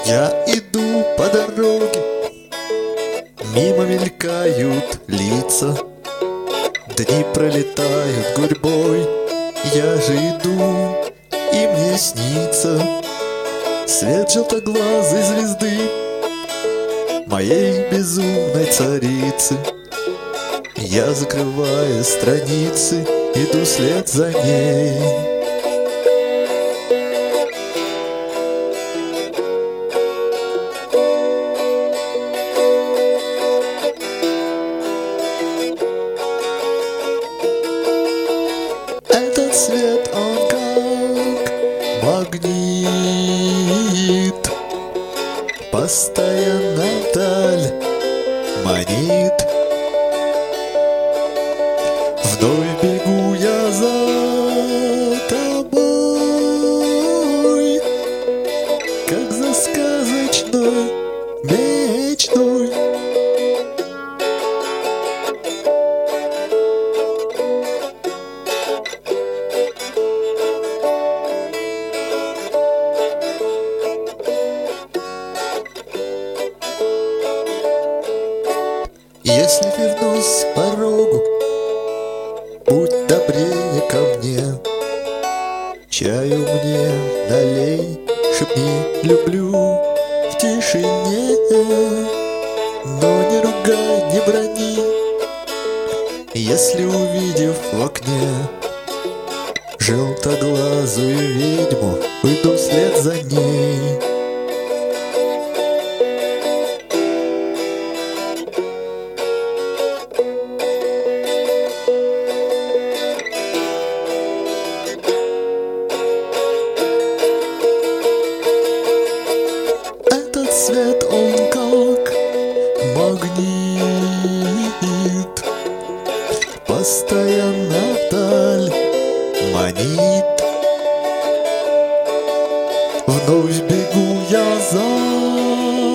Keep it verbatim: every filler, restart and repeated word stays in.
Я иду по дороге, мимо мелькают лица, дни пролетают гурьбой. Я же иду, и мне снится свет желтоглазой звезды, моей безумной царицы. Я, закрывая страницы, иду вслед за ней. Этот свет, он как магнит, постоянно вдаль манит. Вновь бегу я за тобой, как за сказочной мечтой. Если вернусь к порогу, будь добрее ко мне, чаю мне налей, шепни люблю в тишине. Но не ругай, не брони, если, увидев в окне желтоглазую ведьму, уйду вслед за ней. Свет, он как магнит, постоянно вдаль манит. Вновь бегу я за